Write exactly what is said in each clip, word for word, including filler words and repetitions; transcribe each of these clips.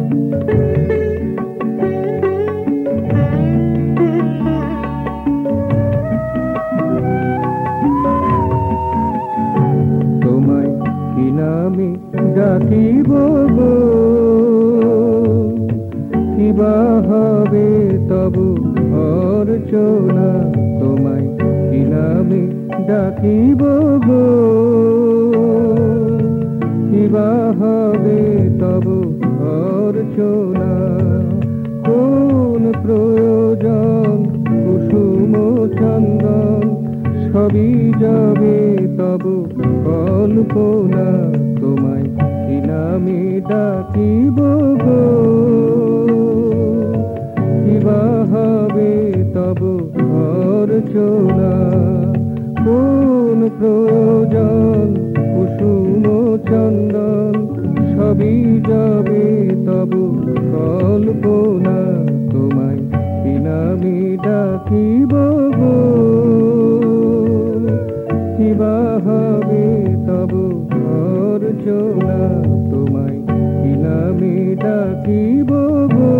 তোমায় কি নামে ডাকিব গো, কিবা হবে তবু অর্চনা। তোমায় কি নামে ডাকিব গো, কিবা হবে তবু অর্চনা। কোন প্রয়োজন কুসুম চন্দন, সবই যাবে তবু কল্পনা। তোমায় কি নামে ডাকিব গো, কিবা হবে তবু অর্চনা। কোন প্রয়োজন কুসুম চন্দন, সবই যাবে তবু কল্পনা। তোমায় কি নামে ডাকিব গো, কিবা হবে তবু অর্চনা। তোমায় কি নামে ডাকিব গো।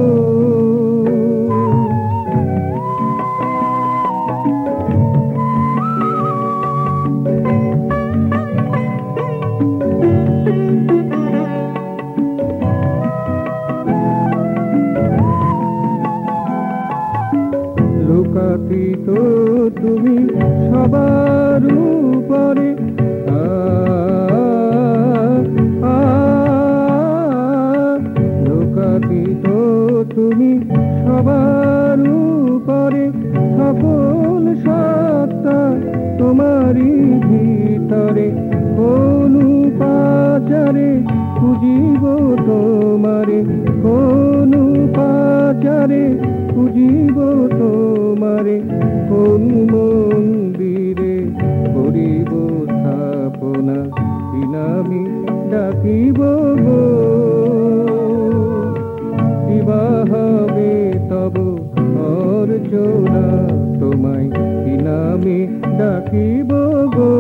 লোকাতীত তুমি সবার উপরে, আ আ লোকাতীত তুমি সবার উপরে। সকল সত্তা তোমারই ভিতরে, কোন পাচারে খুঁজিব তোমারে, কোন পাচারে খুঁজিব তোমারে। কোন মন্দিরে করিব স্থাপনা, কি নামে ডাকিব গো, কিবা হবে তবু অর্চনা। তোমায় কি নামে ডাকিব গো,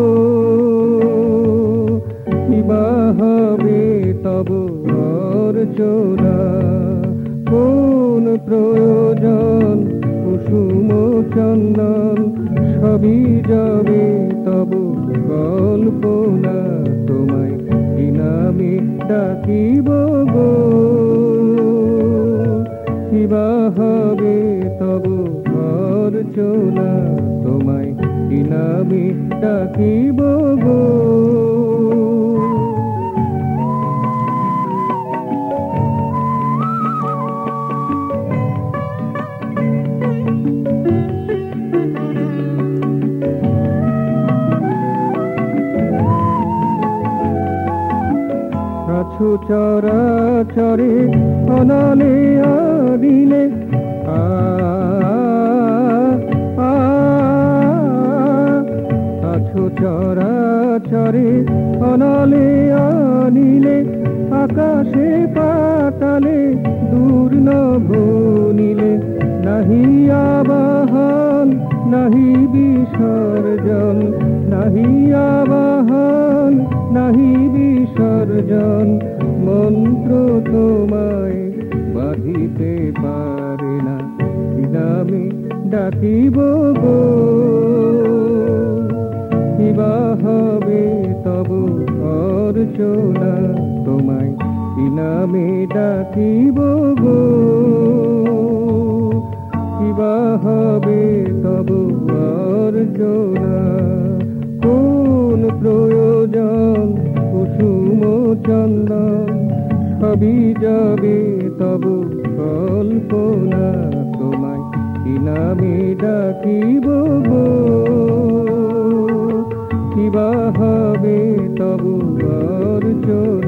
কিবা হবে তবু অর্চনা। কোন প্রয়োজন কুসুম চন্দন, সবই যাবে তবু কল্পনা। তোমায় কি নামে ডাকিব গো, কিবা হবে তবু অর্চনা। তোমায় কি নামে ডাকিব গো। আছো চরাচরে অনালে আদিলে, আ আ আছো চরাচরে অনালে আনিলে। আকাশে পাতালে দূর নভনীলে, নাহি আবাহন নাহি বিসর্জন, নাহি আবাহন নাহি বিসর্জন। মন্ত্র তোমায় বাঁধিতে পারে না, কি নামে ডাকিব গো, কিবা হবে তবু অর্চনা। তোমায় কি নামে ডাকিব গো, কিবা হবে তবু অর্চনা। কোন প্রয়োজন কুসুম চন্দন, সবই যাবে তবু কল্পনা। তোমায় কি নামে ডাকিব গো, কিবা হবে তবু অর্চনা।